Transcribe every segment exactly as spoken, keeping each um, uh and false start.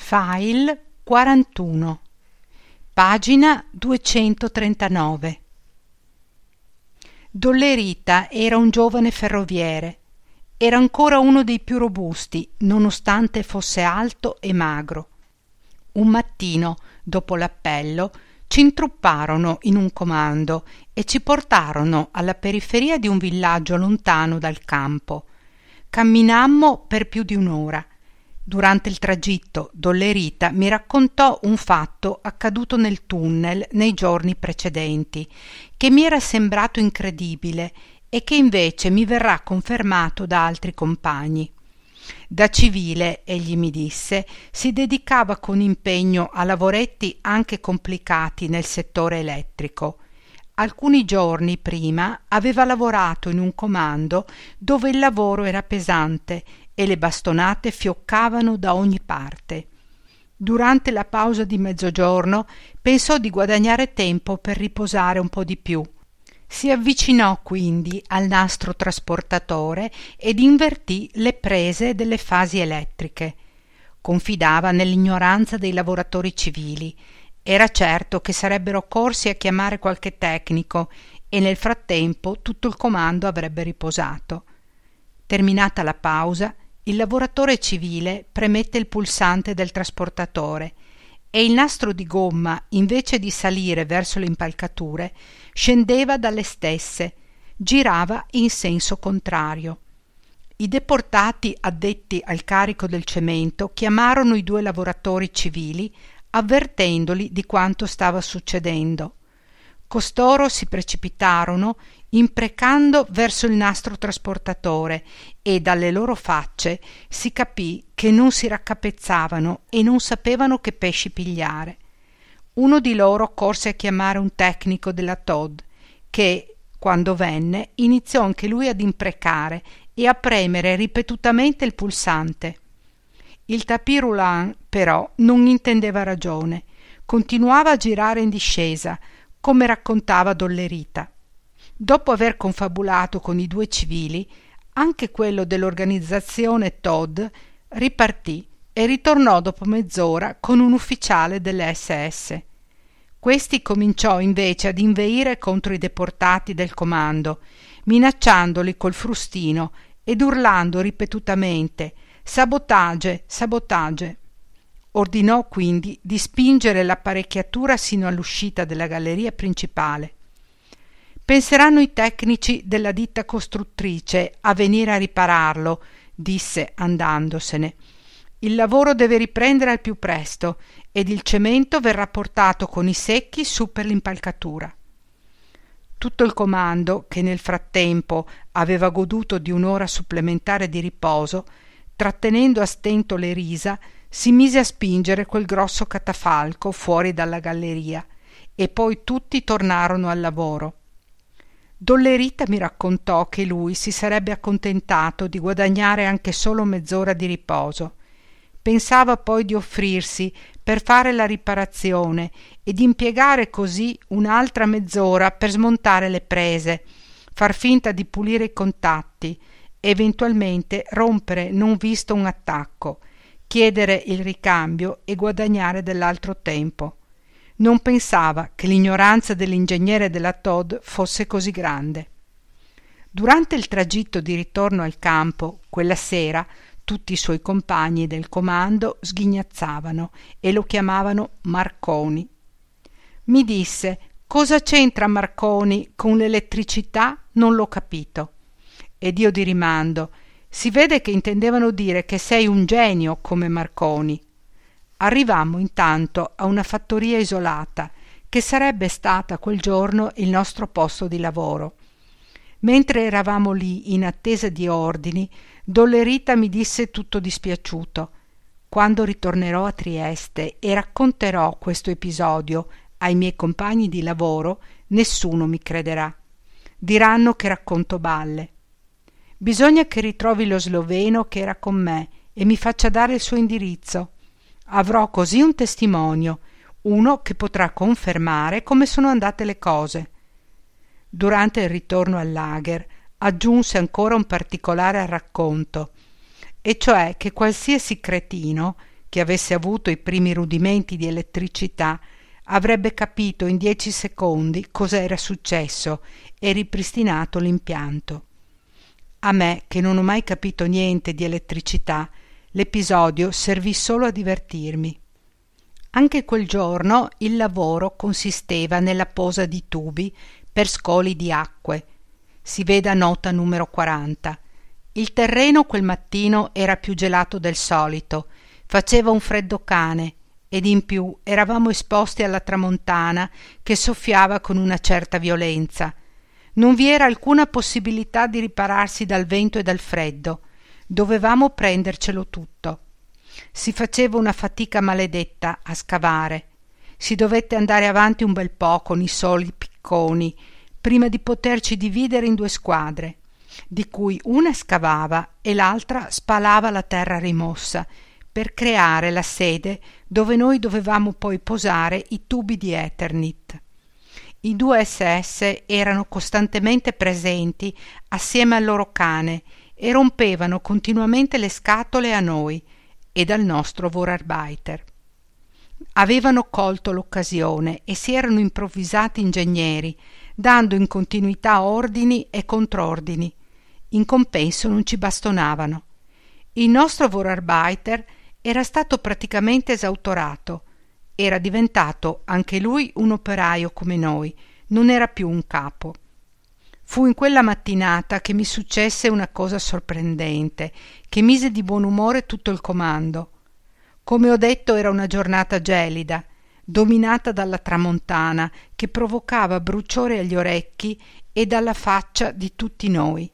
File quarantuno, pagina duecentotrentanove. Dollerita era un giovane ferroviere. Era ancora uno dei più robusti, nonostante fosse alto e magro. Un mattino, dopo l'appello, ci intrupparono in un comando e ci portarono alla periferia di un villaggio lontano dal campo. Camminammo per più di un'ora. Durante il tragitto, Dollerita mi raccontò un fatto accaduto nel tunnel nei giorni precedenti, che mi era sembrato incredibile e che invece mi verrà confermato da altri compagni. Da civile, egli mi disse, si dedicava con impegno a lavoretti anche complicati nel settore elettrico. Alcuni giorni prima aveva lavorato in un comando dove il lavoro era pesante e le bastonate fioccavano da ogni parte. Durante la pausa di mezzogiorno pensò di guadagnare tempo per riposare un po' di più. Si avvicinò quindi al nastro trasportatore ed invertì le prese delle fasi elettriche. Confidava nell'ignoranza dei lavoratori civili. Era certo che sarebbero corsi a chiamare qualche tecnico e nel frattempo tutto il comando avrebbe riposato. Terminata la pausa, il lavoratore civile premette il pulsante del trasportatore e il nastro di gomma, invece di salire verso le impalcature, scendeva dalle stesse, girava in senso contrario. I deportati addetti al carico del cemento chiamarono i due lavoratori civili avvertendoli di quanto stava succedendo. Costoro si precipitarono imprecando verso il nastro trasportatore e dalle loro facce si capì che non si raccapezzavano e non sapevano che pesci pigliare. Uno di loro corse a chiamare un tecnico della Todd che, quando venne, iniziò anche lui ad imprecare e a premere ripetutamente il pulsante. Il tapis roulant però non intendeva ragione, continuava a girare in discesa, come raccontava Dollerita. Dopo aver confabulato con i due civili, anche quello dell'organizzazione Todd ripartì e ritornò dopo mezz'ora con un ufficiale delle esse esse. Questi cominciò invece ad inveire contro i deportati del comando, minacciandoli col frustino ed urlando ripetutamente «Sabotage! Sabotage!». Ordinò quindi di spingere l'apparecchiatura sino all'uscita della galleria principale. «Penseranno i tecnici della ditta costruttrice a venire a ripararlo», disse andandosene. «Il lavoro deve riprendere al più presto ed il cemento verrà portato con i secchi su per l'impalcatura». Tutto il comando, che nel frattempo aveva goduto di un'ora supplementare di riposo, trattenendo a stento le risa, si mise a spingere quel grosso catafalco fuori dalla galleria e poi tutti tornarono al lavoro. Dollerita mi raccontò che lui si sarebbe accontentato di guadagnare anche solo mezz'ora di riposo. Pensava poi di offrirsi per fare la riparazione e di impiegare così un'altra mezz'ora per smontare le prese, far finta di pulire i contatti, eventualmente rompere non visto un attacco, chiedere il ricambio e guadagnare dell'altro tempo. Non pensava che l'ignoranza dell'ingegnere della Todd fosse così grande. Durante il tragitto di ritorno al campo, quella sera, tutti i suoi compagni del comando sghignazzavano e lo chiamavano Marconi. Mi disse: «Cosa c'entra Marconi con l'elettricità? Non l'ho capito». Ed io di rimando: «Si vede che intendevano dire che sei un genio come Marconi». Arrivammo intanto a una fattoria isolata, che sarebbe stata quel giorno il nostro posto di lavoro. Mentre eravamo lì in attesa di ordini, Dollerita mi disse tutto dispiaciuto: «Quando ritornerò a Trieste e racconterò questo episodio ai miei compagni di lavoro, nessuno mi crederà. Diranno che racconto balle. Bisogna che ritrovi lo sloveno che era con me e mi faccia dare il suo indirizzo. Avrò così un testimonio, uno che potrà confermare come sono andate le cose». Durante il ritorno al lager aggiunse ancora un particolare al racconto, e cioè che qualsiasi cretino che avesse avuto i primi rudimenti di elettricità, avrebbe capito in dieci secondi cosa era successo e ripristinato l'impianto. A me, che non ho mai capito niente di elettricità, l'episodio servì solo a divertirmi. Anche quel giorno il lavoro consisteva nella posa di tubi per scoli di acque. Si veda nota numero quaranta. Il terreno quel mattino era più gelato del solito, faceva un freddo cane ed in più eravamo esposti alla tramontana che soffiava con una certa violenza. Non vi era alcuna possibilità di ripararsi dal vento e dal freddo. Dovevamo prendercelo tutto. Si faceva una fatica maledetta a scavare. Si dovette andare avanti un bel po' con i soli picconi prima di poterci dividere in due squadre, di cui una scavava e l'altra spalava la terra rimossa per creare la sede dove noi dovevamo poi posare i tubi di Eternit. I due S S erano costantemente presenti assieme al loro cane e rompevano continuamente le scatole a noi e al nostro Vorarbeiter. Avevano colto l'occasione e si erano improvvisati ingegneri, dando in continuità ordini e contrordini. In compenso non ci bastonavano. Il nostro Vorarbeiter era stato praticamente esautorato. Era diventato anche lui un operaio come noi, non era più un capo. Fu in quella mattinata che mi successe una cosa sorprendente, che mise di buon umore tutto il comando. Come ho detto, era una giornata gelida, dominata dalla tramontana che provocava bruciore agli orecchi e dalla faccia di tutti noi.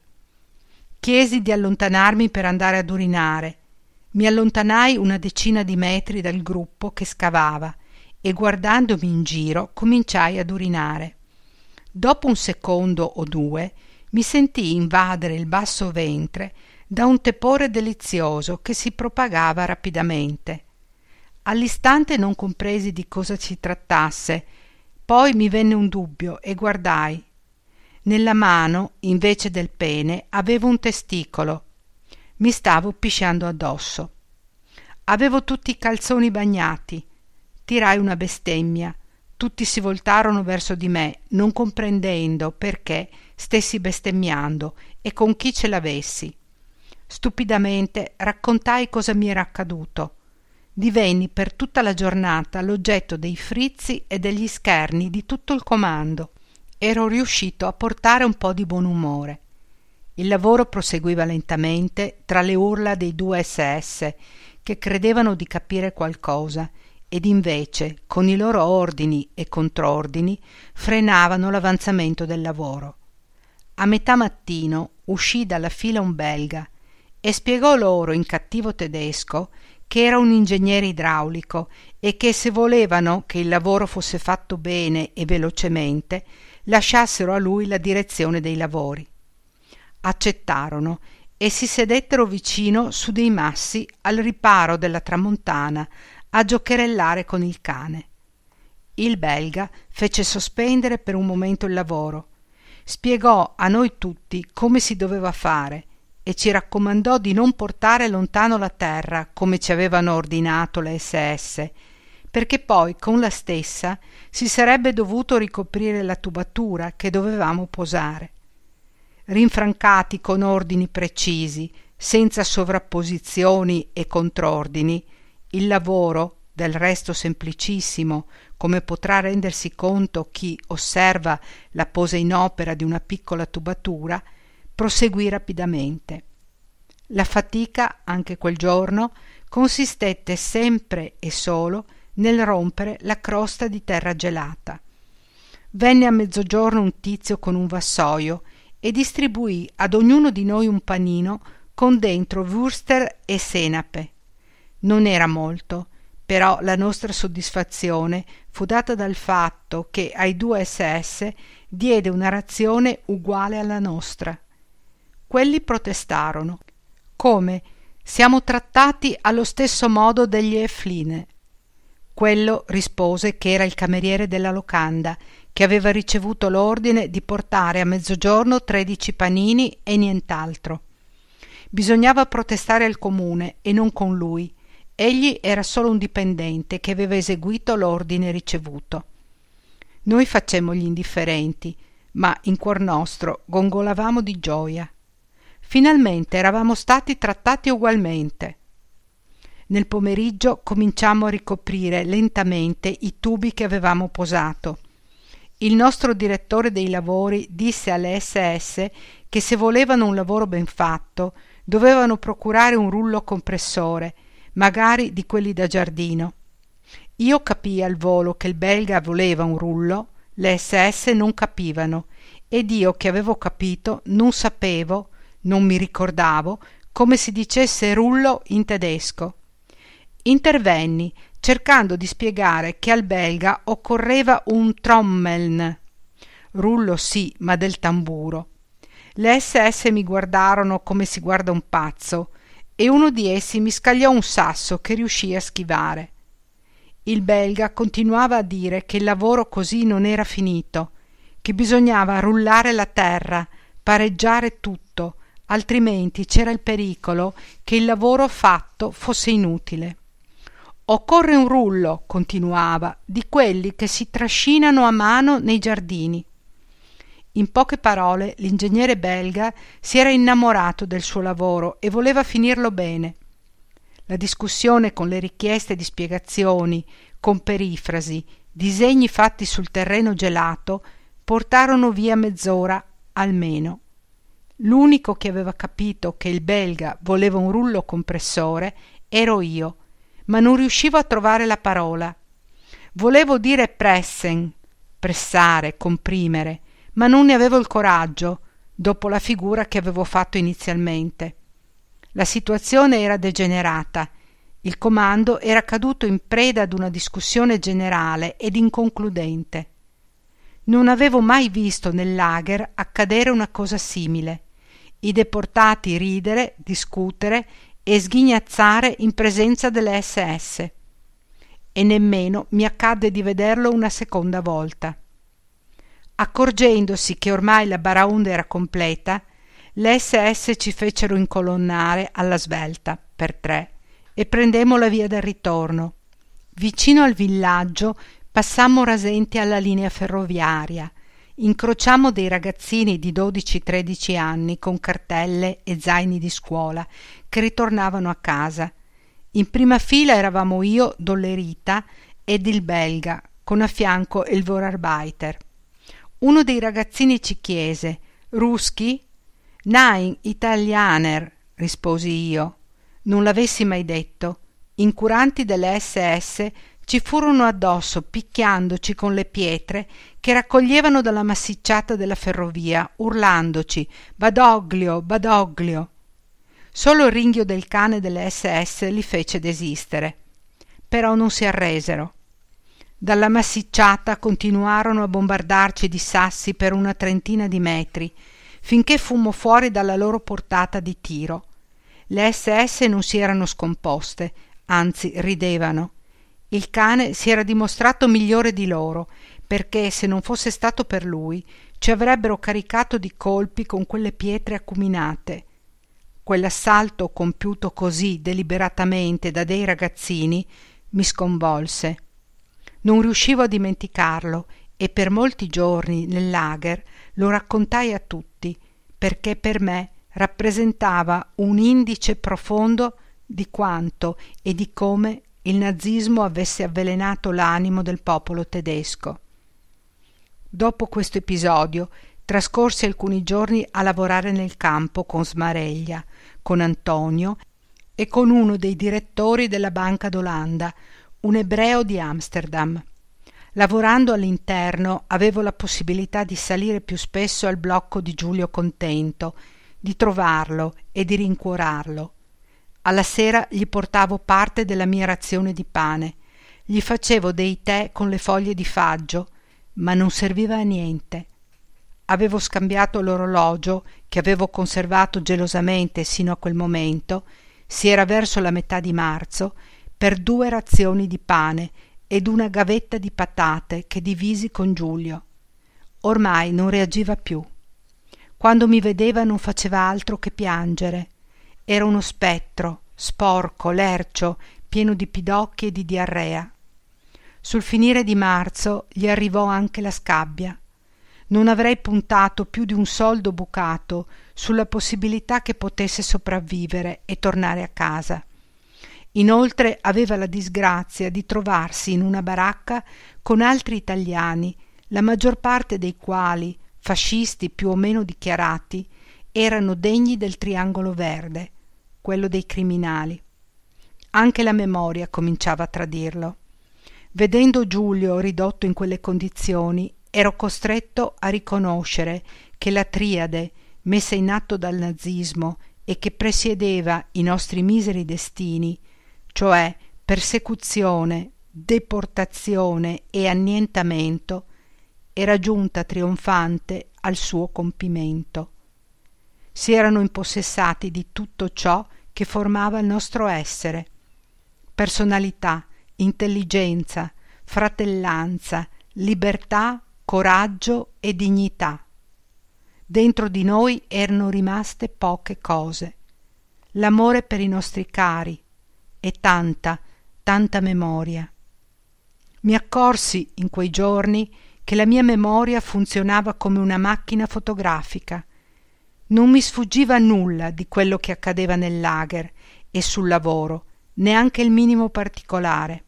Chiesi di allontanarmi per andare ad urinare. Mi allontanai una decina di metri dal gruppo che scavava e guardandomi in giro cominciai ad urinare. Dopo un secondo o due mi sentii invadere il basso ventre da un tepore delizioso che si propagava rapidamente. All'istante non compresi di cosa si trattasse, poi mi venne un dubbio e guardai. Nella mano, invece del pene, avevo un testicolo. Mi stavo pisciando addosso. Avevo tutti i calzoni bagnati. Tirai una bestemmia. Tutti si voltarono verso di me, non comprendendo perché stessi bestemmiando e con chi ce l'avessi. Stupidamente raccontai cosa mi era accaduto. Divenni per tutta la giornata l'oggetto dei frizzi e degli scherni di tutto il comando. Ero riuscito a portare un po' di buon umore. Il lavoro proseguiva lentamente tra le urla dei due S S che credevano di capire qualcosa ed invece, con i loro ordini e contrordini, frenavano l'avanzamento del lavoro. A metà mattino uscì dalla fila un belga e spiegò loro in cattivo tedesco che era un ingegnere idraulico e che se volevano che il lavoro fosse fatto bene e velocemente lasciassero a lui la direzione dei lavori. Accettarono e si sedettero vicino su dei massi al riparo della tramontana a giocherellare con il cane. Il belga fece sospendere per un momento il lavoro, spiegò a noi tutti come si doveva fare e ci raccomandò di non portare lontano la terra come ci avevano ordinato le S S, perché poi con la stessa si sarebbe dovuto ricoprire la tubatura che dovevamo posare. Rinfrancati con ordini precisi, senza sovrapposizioni e contrordini, il lavoro, del resto semplicissimo, come potrà rendersi conto chi osserva la posa in opera di una piccola tubatura, proseguì rapidamente. La fatica, anche quel giorno, consistette sempre e solo nel rompere la crosta di terra gelata. Venne a mezzogiorno un tizio con un vassoio e distribuì ad ognuno di noi un panino con dentro würster e senape. Non era molto, però la nostra soddisfazione fu data dal fatto che ai due S S diede una razione uguale alla nostra. Quelli protestarono. Come? Siamo trattati allo stesso modo degli Efline. Quello rispose che era il cameriere della locanda, che aveva ricevuto l'ordine di portare a mezzogiorno tredici panini e nient'altro. Bisognava protestare al comune e non con lui, Egli era solo un dipendente che aveva eseguito l'ordine ricevuto. Noi facemmo gli indifferenti, ma in cuor nostro gongolavamo di gioia. Finalmente eravamo stati trattati ugualmente. Nel pomeriggio cominciammo a ricoprire lentamente i tubi che avevamo posato. Il nostro direttore dei lavori disse alle esse esse che se volevano un lavoro ben fatto dovevano procurare un rullo compressore, magari di quelli da giardino. Io capii al volo che il belga voleva un rullo, le esse esse non capivano, ed io che avevo capito non sapevo, non mi ricordavo come si dicesse rullo in tedesco. Intervenni cercando di spiegare che al belga occorreva un trommeln, rullo sì, ma del tamburo. Le esse esse mi guardarono come si guarda un pazzo e uno di essi mi scagliò un sasso che riuscii a schivare. Il belga continuava a dire che il lavoro così non era finito, che bisognava rullare la terra, pareggiare tutto, altrimenti c'era il pericolo che il lavoro fatto fosse inutile. Occorre un rullo, continuava, di quelli che si trascinano a mano nei giardini. In poche parole, l'ingegnere belga si era innamorato del suo lavoro e voleva finirlo bene. La discussione con le richieste di spiegazioni, con perifrasi, disegni fatti sul terreno gelato, portarono via mezz'ora almeno. L'unico che aveva capito che il belga voleva un rullo compressore ero io, ma non riuscivo a trovare la parola. Volevo dire pressen, pressare, comprimere, ma non ne avevo il coraggio, dopo la figura che avevo fatto inizialmente. La situazione era degenerata. Il comando era caduto in preda ad una discussione generale ed inconcludente. Non avevo mai visto nel lager accadere una cosa simile. I deportati ridere, discutere e sghignazzare in presenza delle esse esse. E nemmeno mi accadde di vederlo una seconda volta. Accorgendosi che ormai la baraonda era completa, le esse esse ci fecero incolonnare alla svelta per tre e prendemmo la via del ritorno. Vicino al villaggio passammo rasenti alla linea ferroviaria, incrociammo dei ragazzini di dodici tredici anni con cartelle e zaini di scuola che ritornavano a casa. In prima fila eravamo io, Dollerita, ed il belga, con a fianco il Vorarbeiter. Uno dei ragazzini ci chiese: «Ruschi?» «Nein, Italiener», risposi io. Non l'avessi mai detto. Incuranti delle esse esse ci furono addosso picchiandoci con le pietre che raccoglievano dalla massicciata della ferrovia, urlandoci «Badoglio, Badoglio!». Solo il ringhio del cane delle esse esse li fece desistere. Però non si arresero. Dalla massicciata continuarono a bombardarci di sassi per una trentina di metri, finché fummo fuori dalla loro portata di tiro. Le esse esse non si erano scomposte, anzi ridevano. Il cane si era dimostrato migliore di loro, perché se non fosse stato per lui ci avrebbero caricato di colpi con quelle pietre acuminate. Quell'assalto compiuto così deliberatamente da dei ragazzini mi sconvolse. Non riuscivo a dimenticarlo e per molti giorni nel lager lo raccontai a tutti, perché per me rappresentava un indice profondo di quanto e di come il nazismo avesse avvelenato l'animo del popolo tedesco. Dopo questo episodio trascorsi alcuni giorni a lavorare nel campo con Smareglia, con Antonio e con uno dei direttori della Banca d'Olanda, un ebreo di Amsterdam. Lavorando all'interno avevo la possibilità di salire più spesso al blocco di Giulio Contento, di trovarlo e di rincuorarlo. Alla sera gli portavo parte della mia razione di pane, gli facevo dei tè con le foglie di faggio, ma non serviva a niente. Avevo scambiato l'orologio, che avevo conservato gelosamente sino a quel momento, si era verso la metà di marzo, per due razioni di pane ed una gavetta di patate che divisi con Giulio. Ormai non reagiva più. Quando mi vedeva non faceva altro che piangere. Era uno spettro, sporco, lercio, pieno di pidocchi e di diarrea. Sul finire di marzo gli arrivò anche la scabbia. Non avrei puntato più di un soldo bucato sulla possibilità che potesse sopravvivere e tornare a casa. Inoltre aveva la disgrazia di trovarsi in una baracca con altri italiani, la maggior parte dei quali, fascisti più o meno dichiarati, erano degni del triangolo verde, quello dei criminali. Anche la memoria cominciava a tradirlo. Vedendo Giulio ridotto in quelle condizioni, ero costretto a riconoscere che la triade messa in atto dal nazismo e che presiedeva i nostri miseri destini, cioè persecuzione, deportazione e annientamento, era giunta trionfante al suo compimento. Si erano impossessati di tutto ciò che formava il nostro essere: personalità, intelligenza, fratellanza, libertà, coraggio e dignità. Dentro di noi erano rimaste poche cose: l'amore per i nostri cari e tanta, tanta memoria. Mi accorsi in quei giorni che la mia memoria funzionava come una macchina fotografica. Non mi sfuggiva nulla di quello che accadeva nel lager e sul lavoro, neanche il minimo particolare.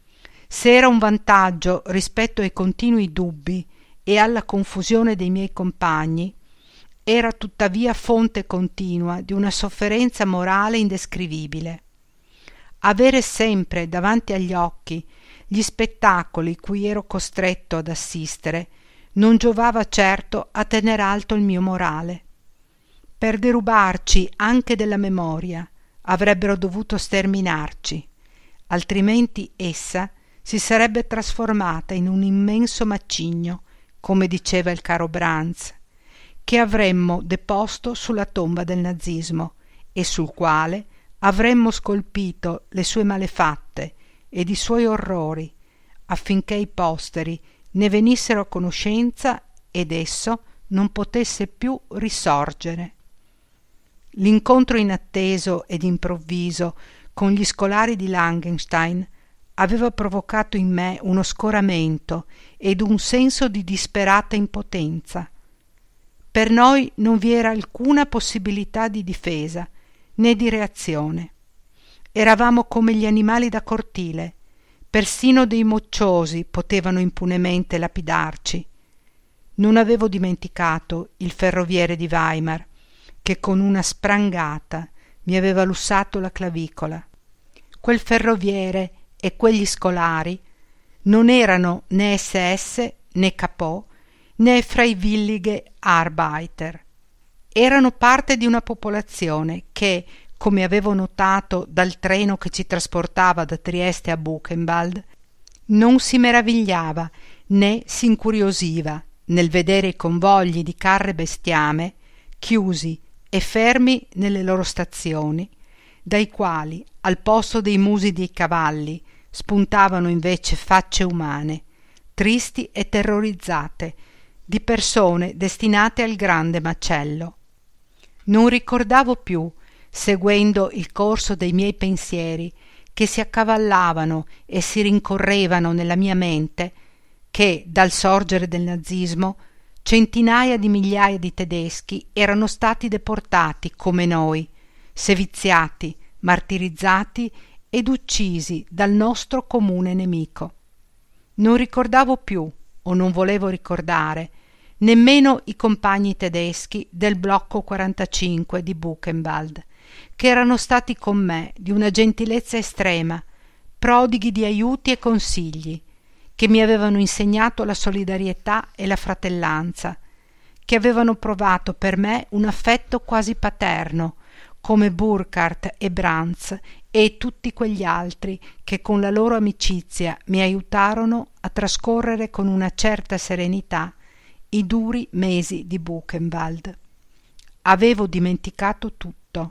Se era un vantaggio rispetto ai continui dubbi e alla confusione dei miei compagni, era tuttavia fonte continua di una sofferenza morale indescrivibile. Avere sempre davanti agli occhi gli spettacoli cui ero costretto ad assistere non giovava certo a tener alto il mio morale. Per derubarci anche della memoria avrebbero dovuto sterminarci, altrimenti essa si sarebbe trasformata in un immenso macigno, come diceva il caro Brandt, che avremmo deposto sulla tomba del nazismo e sul quale avremmo scolpito le sue malefatte ed i suoi orrori, affinché i posteri ne venissero a conoscenza ed esso non potesse più risorgere. L'incontro inatteso ed improvviso con gli scolari di Langenstein aveva provocato in me uno scoramento ed un senso di disperata impotenza. Per noi non vi era alcuna possibilità di difesa né di reazione. Eravamo come gli animali da cortile, persino dei mocciosi potevano impunemente lapidarci. Non avevo dimenticato il ferroviere di Weimar, che con una sprangata mi aveva lussato la clavicola. Quel ferroviere e quegli scolari non erano né S S né Capò né Freiwillige Arbeiter. Erano parte di una popolazione che, come avevo notato dal treno che ci trasportava da Trieste a Buchenwald, non si meravigliava né si incuriosiva nel vedere i convogli di carri e bestiame chiusi e fermi nelle loro stazioni, dai quali al posto dei musi dei cavalli spuntavano invece facce umane, tristi e terrorizzate, di persone destinate al grande macello. Non ricordavo più, seguendo il corso dei miei pensieri che si accavallavano e si rincorrevano nella mia mente, che dal sorgere del nazismo centinaia di migliaia di tedeschi erano stati deportati come noi, seviziati, martirizzati ed uccisi dal nostro comune nemico. Non ricordavo più, o non volevo ricordare, nemmeno i compagni tedeschi del blocco quarantacinque di Buchenwald, che erano stati con me di una gentilezza estrema, prodighi di aiuti e consigli, che mi avevano insegnato la solidarietà e la fratellanza, che avevano provato per me un affetto quasi paterno, come Burckhardt e Brandt e tutti quegli altri che con la loro amicizia mi aiutarono a trascorrere con una certa serenità i duri mesi di Buchenwald. Avevo dimenticato tutto.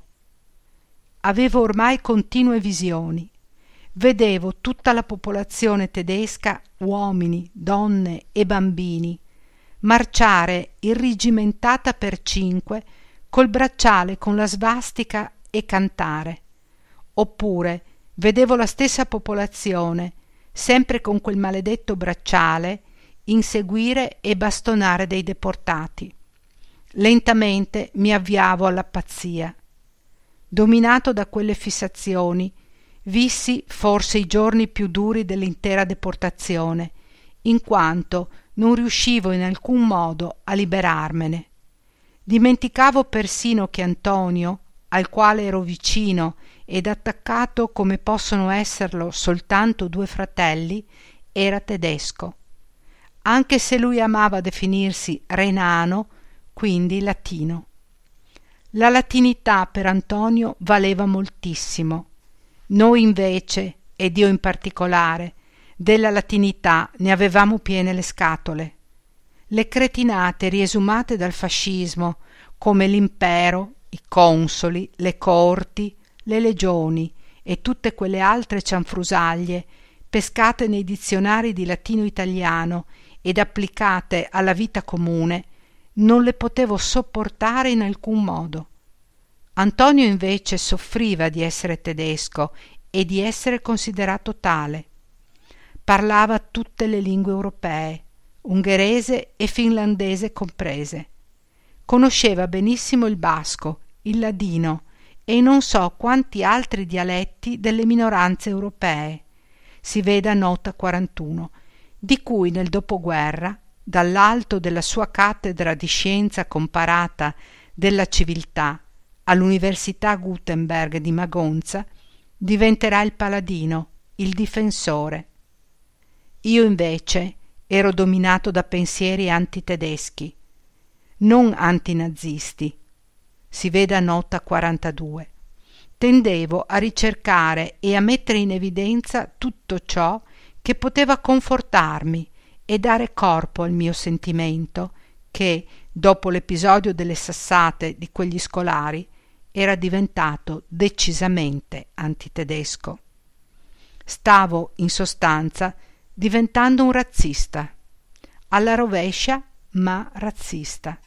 Avevo ormai continue visioni. Vedevo tutta la popolazione tedesca, uomini, donne e bambini, marciare irrigimentata per cinque col bracciale con la svastica e cantare, oppure Vedevo la stessa popolazione, sempre con quel maledetto bracciale, inseguire e bastonare dei deportati. Lentamente mi avviavo alla pazzia. Dominato da quelle fissazioni, vissi forse i giorni più duri dell'intera deportazione, in quanto non riuscivo in alcun modo a liberarmene. Dimenticavo persino che Antonio, al quale ero vicino ed attaccato come possono esserlo soltanto due fratelli, era tedesco, anche se lui amava definirsi renano, quindi latino. La latinità per Antonio valeva moltissimo. Noi invece, ed io in particolare, della latinità ne avevamo piene le scatole. Le cretinate riesumate dal fascismo, come l'impero, i consoli, le corti, le legioni e tutte quelle altre cianfrusaglie pescate nei dizionari di latino-italiano ed applicate alla vita comune, non le potevo sopportare in alcun modo. Antonio invece soffriva di essere tedesco e di essere considerato tale. Parlava tutte le lingue europee, ungherese e finlandese comprese. Conosceva benissimo il basco, il ladino e non so quanti altri dialetti delle minoranze europee. Si veda nota quarantuno, di cui nel dopoguerra, dall'alto della sua cattedra di scienza comparata della civiltà all'Università Gutenberg di Magonza, diventerà il paladino, il difensore. Io invece ero dominato da pensieri antitedeschi, non antinazisti. Si veda nota quarantadue. Tendevo a ricercare e a mettere in evidenza tutto ciò che poteva confortarmi e dare corpo al mio sentimento che, dopo l'episodio delle sassate di quegli scolari, era diventato decisamente antitedesco. Stavo, in sostanza, diventando un razzista, alla rovescia ma razzista.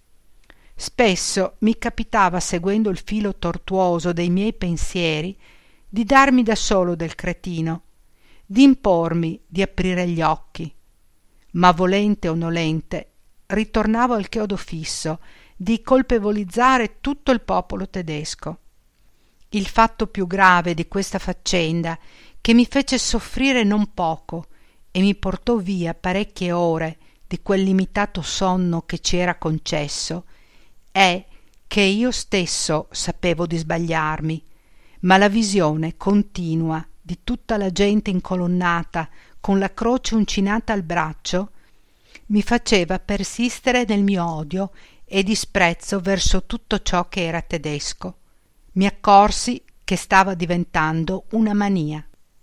Spesso mi capitava, seguendo il filo tortuoso dei miei pensieri, di darmi da solo del cretino, di impormi di aprire gli occhi, ma volente o nolente ritornavo al chiodo fisso di colpevolizzare tutto il popolo tedesco. Il fatto più grave di questa faccenda, che mi fece soffrire non poco e mi portò via parecchie ore di quel limitato sonno che ci era concesso, è che io stesso sapevo di sbagliarmi, ma la visione continua di tutta la gente incolonnata con la croce uncinata al braccio mi faceva persistere nel mio odio e disprezzo verso tutto ciò che era tedesco. Mi accorsi che stava diventando una mania.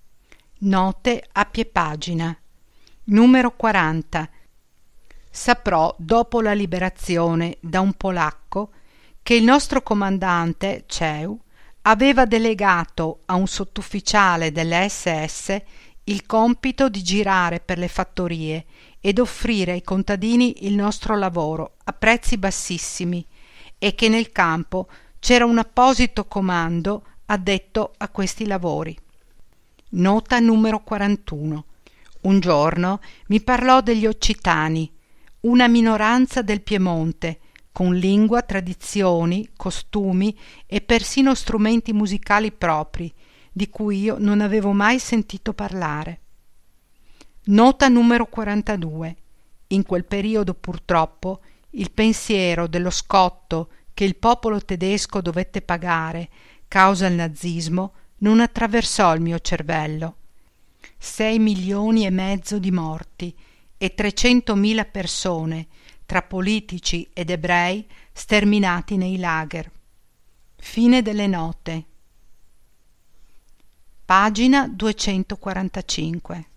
Note a pie pagina. Numero quaranta. Saprò dopo la liberazione da un polacco che il nostro comandante Ceł aveva delegato a un sottufficiale delle esse esse il compito di girare per le fattorie ed offrire ai contadini il nostro lavoro a prezzi bassissimi e che nel campo c'era un apposito comando addetto a questi lavori. Nota numero quarantuno. Un giorno mi parlò degli occitani, una minoranza del Piemonte, con lingua, tradizioni, costumi e persino strumenti musicali propri, di cui io non avevo mai sentito parlare. Nota numero quarantadue. In quel periodo, purtroppo, il pensiero dello scotto che il popolo tedesco dovette pagare causa il nazismo non attraversò il mio cervello. Sei milioni e mezzo di morti e trecentomila persone, tra politici ed ebrei, sterminati nei lager. Fine delle note. Pagina duecentoquarantacinque.